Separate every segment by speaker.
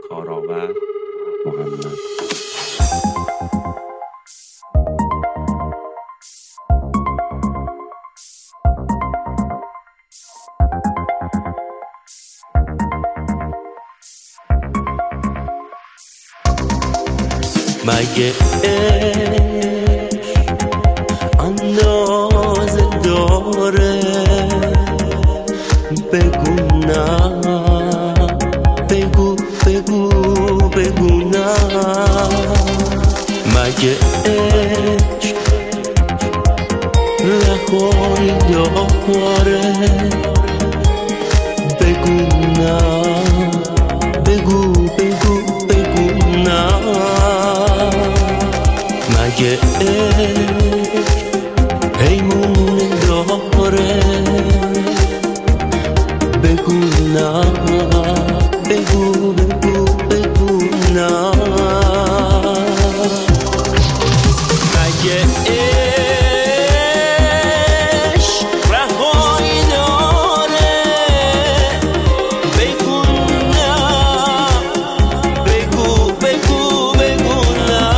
Speaker 1: کارآور محمد.
Speaker 2: مگه اندازه داره؟ بگو نه، بگو بگو بگو نه. مگه رهایی داره؟ بگو نه، بگو بگو بگو نه. مگه پیمون داره؟ بگو نه، بگو بگو بگو نه. مگه عشق رهایی داره؟ بگو نه، بگو بگو بگو نه.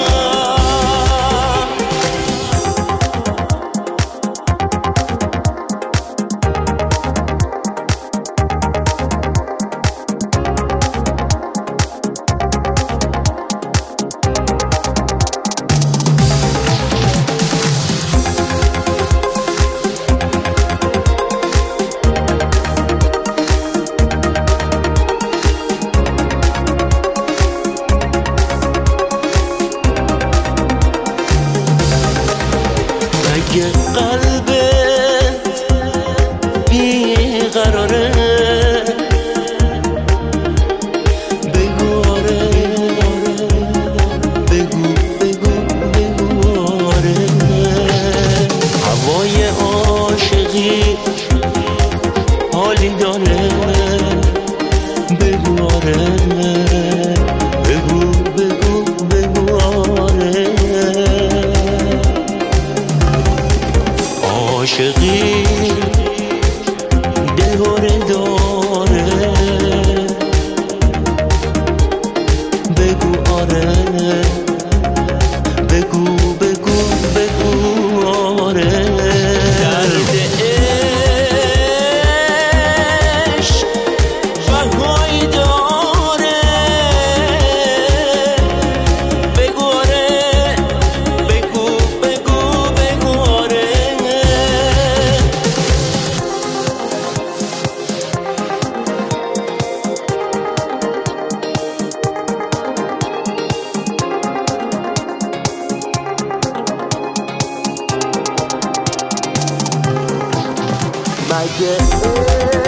Speaker 2: اگه قلبت بیقراره بگو آره، بگو بگو بگو آره. هوای عاشقی حالی داره؟ بگو آره، بگو بگو بگو آره. عاشقی دلهوره داره؟ بگو آره، بگو بگو بگو آره. درد عشق بهایی داره؟ بگو آره، بگو بگو بگو آره. مگه